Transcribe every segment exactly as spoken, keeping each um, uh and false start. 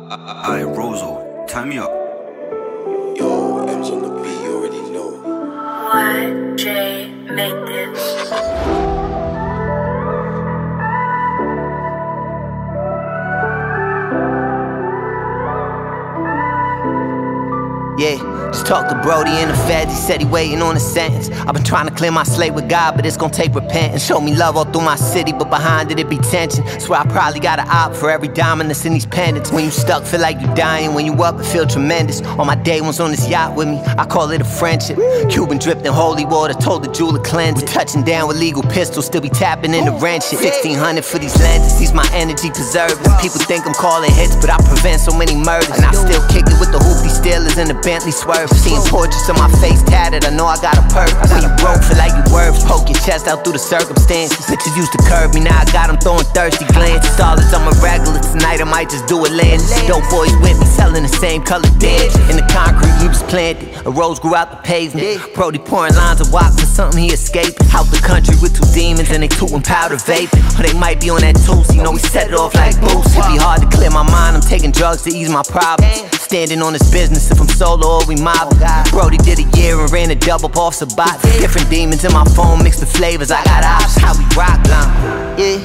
Alright, Rozo, tie me up. Yo, M's on the beat, you already know. Y J made this. Yeah, just talked to Brody in the feds, he said he waiting on a sentence. I've been trying to clear my slate with God, but it's gonna take repentance. Show me love all through my city, but behind it, it be tension. Swear I probably got an op for every diamond that's in these pendants. When you stuck, feel like you dying. When you up, it feel tremendous. All my day ones on this yacht with me, I call it a friendship. Cuban dripped in holy water, told the jeweler cleanse it. Touching down with legal pistols, still be tapping in the rent shit. sixteen hundred for these lenses, these my energy preservers. People think I'm calling hits, but I prevent so many murders. And I still kick it with the hoopty Steelers and the Bentley swerve. Seeing portraits of my face tattered, I know I got a purpose. When you broke, feel like you worth. Poke your chest out through the circumstances. Bitches used to curve me, now I got them throwing thirsty glances. All as I'm a regular, tonight I might just do Atlantis. Dope boys with me, selling the same color dance. In the concrete we was planted, a rose grew out the pavement. Brody pouring lines of wop for something he escaped. Out the country with two demons and they tootin' powder vaping. Or they might be on that toast, you know we set it off like boost. It be hard to clear my mind, I'm taking drugs to ease my problems. Standing on this business if I'm solo or we mobbing. Brody did a year and ran a double off Sabat. Different demons in my phone, mix the flavors, I got ops, how we rock now. Yeah,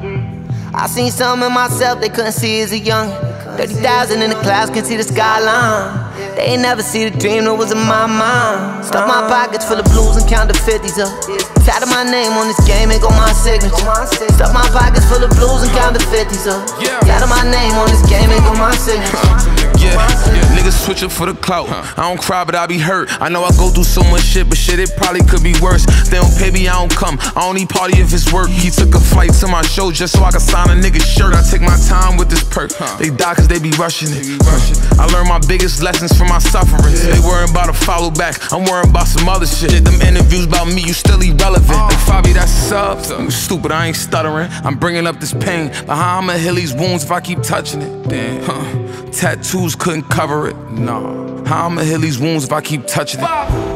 I seen something in myself they couldn't see as a young. Thirty thousand in the clouds, can see the skyline. They ain't never see the dream that was in my mind. Stuff my pockets full of blues and count the fifties up. Tatted my name on this game, ain't got my signature. Stuff my pockets full of blues and count the fifties up. Tatted my name on this game, ain't got my signature. Yeah, yeah, niggas switch up for the clout. I don't cry, but I be hurt. I know I go through so much shit, but shit, it probably could be worse. They don't pay me, I don't come. I only party if it's work. He took a flight to my show just so I could sign a nigga's shirt. I take my time with this perk. They die cause they be rushing it. I learned my biggest lessons from my sufferings. They worrying about a follow back, I'm worrying about some other shit. Them interviews about me, you still irrelevant. Like Fabi, that's subs. You stupid, I ain't stuttering. I'm bringing up this pain, but how I'ma heal these wounds if I keep touching it? Damn, huh. Tattoos couldn't cover it, nah. How I'ma heal these wounds if I keep touching it?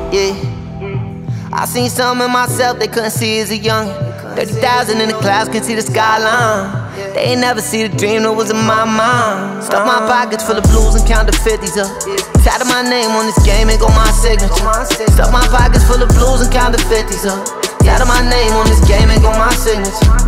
Yeah, I seen something in myself they couldn't see as a young. Thirty thousand in the clouds, can see the skyline. They ain't never see the dream that was in my mind. Stuff my pockets full of blues and count the fifties up. Tatted my name on this game, ain't got my signature. Stuff my pockets full of blues and count the fifties up. Tatted my name on this game, ain't got my signature.